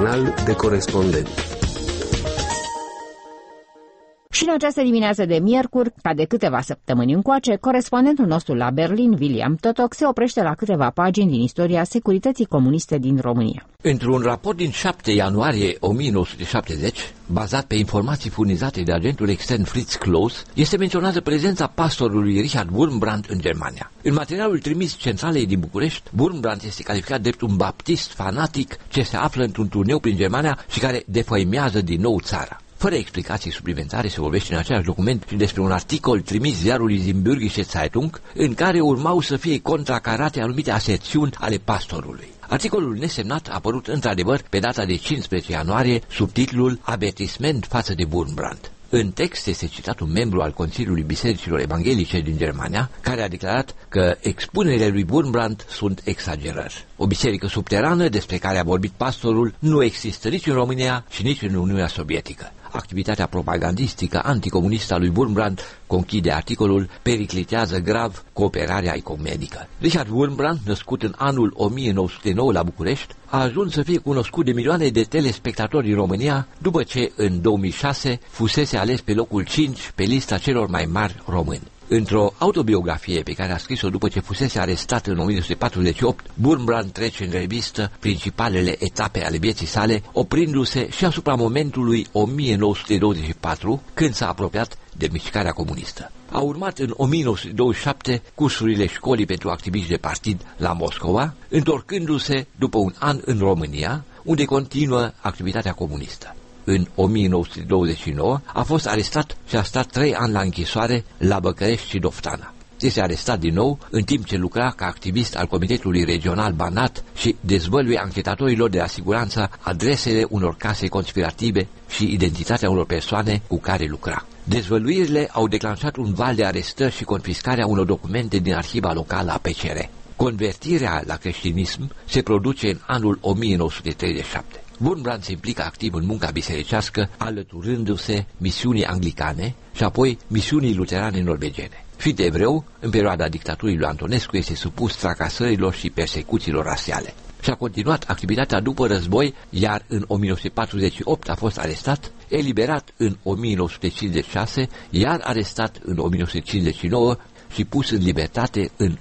canal de corespondent. Și în această dimineață de miercuri, ca de câteva săptămâni încoace, corespondentul nostru la Berlin, William Totoc, se oprește la câteva pagini din istoria securității comuniste din România. Într-un raport din 7 ianuarie 1970, bazat pe informații furnizate de agentul extern Fritz Claus, este menționată prezența pastorului Richard Wurmbrand în Germania. În materialul trimis centralei din București, Wurmbrand este calificat drept un baptist fanatic ce se află într-un turneu prin Germania și care defăimează din nou țara. Fără explicații suplimentare se vorbește în același document și despre un articol trimis ziarului Simbürgische Zeitung, în care urmau să fie contracarate anumite aserțiuni ale pastorului. Articolul nesemnat a apărut într-adevăr pe data de 15 ianuarie sub titlul Avertisment față de Wurmbrand. În text este citat un membru al Consiliului Bisericilor Evanghelice din Germania, care a declarat că expunerile lui Wurmbrand sunt exagerări. O biserică subterană despre care a vorbit pastorul nu există nici în România și nici în Uniunea Sovietică. Activitatea propagandistică anticomunistă a lui Wurmbrand, conchide articolul, periclitează grav cooperarea ecumenică. Richard Wurmbrand, născut în anul 1909 la București, a ajuns să fie cunoscut de milioane de telespectatori din România după ce în 2006 fusese ales pe locul 5 pe lista celor mai mari români. Într-o autobiografie pe care a scris-o după ce fusese arestat în 1948, Wurmbrand trece în revistă principalele etape ale vieții sale, oprindu-se și asupra momentului 1924, când s-a apropiat de mișcarea comunistă. A urmat în 1927 cursurile școlii pentru activiști de partid la Moscova, întorcându-se după un an în România, unde continuă activitatea comunistă. În 1929 a fost arestat și a stat 3 ani la închisoare la Băcărești și Doftana. Este arestat din nou în timp ce lucra ca activist al Comitetului Regional Banat și dezvăluie anchetatorilor de la siguranță adresele unor case conspirative și identitatea unor persoane cu care lucra. Dezvăluirile au declanșat un val de arestări și confiscarea unor documente din arhiva locală a PCR. Convertirea la creștinism se produce în anul 1937. Wurmbrand se implică activ în munca bisericească, alăturându-se misiunii anglicane și apoi misiunii luterane norvegiene. Fiind evreu, în perioada dictaturii lui Antonescu este supus tracasărilor și persecuțiilor rasiale. Și-a continuat activitatea după război, iar în 1948 a fost arestat, eliberat în 1956, iar arestat în 1959 și pus în libertate în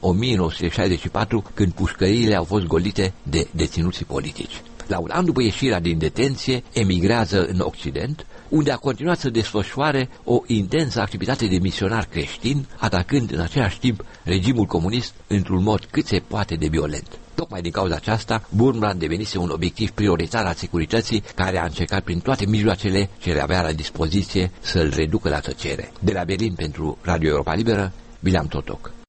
1964, când pușcăriile au fost golite de deținuții politici. La un an după ieșirea din detenție, emigrează în Occident, unde a continuat să desfășoare o intensă activitate de misionar creștin, atacând în același timp regimul comunist într-un mod cât se poate de violent. Tocmai din cauza aceasta, Wurmbrand devenise un obiectiv prioritar al securității, care a încercat prin toate mijloacele ce le avea la dispoziție să-l reducă la tăcere. De la Berlin pentru Radio Europa Liberă, William Totoc.